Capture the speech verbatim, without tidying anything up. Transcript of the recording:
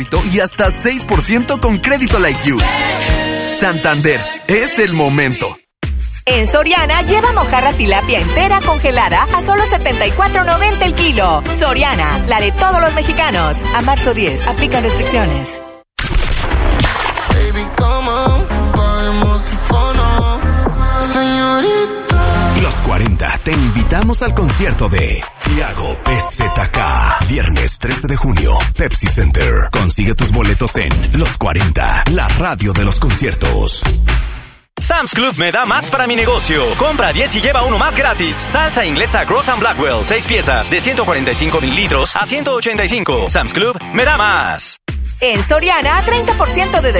y hasta seis por ciento con Crédito Like You. Santander, es el momento. En Soriana, lleva mojarra tilapia entera congelada a solo setenta y cuatro noventa el kilo. Soriana, la de todos los mexicanos. A marzo diez, aplican restricciones. Baby, come on, podemos icono, señorita. Los cuarenta, te invitamos al concierto de Tiago P Z K. Viernes trece de junio, Pepsi Center. Consigue tus boletos en Los cuarenta, la radio de los conciertos. Sam's Club me da más para mi negocio. Compra diez y lleva uno más gratis. Salsa inglesa Gross and Blackwell, seis piezas, de ciento cuarenta y cinco mililitros a ciento ochenta y cinco. Sam's Club me da más. En Soriana, treinta por ciento de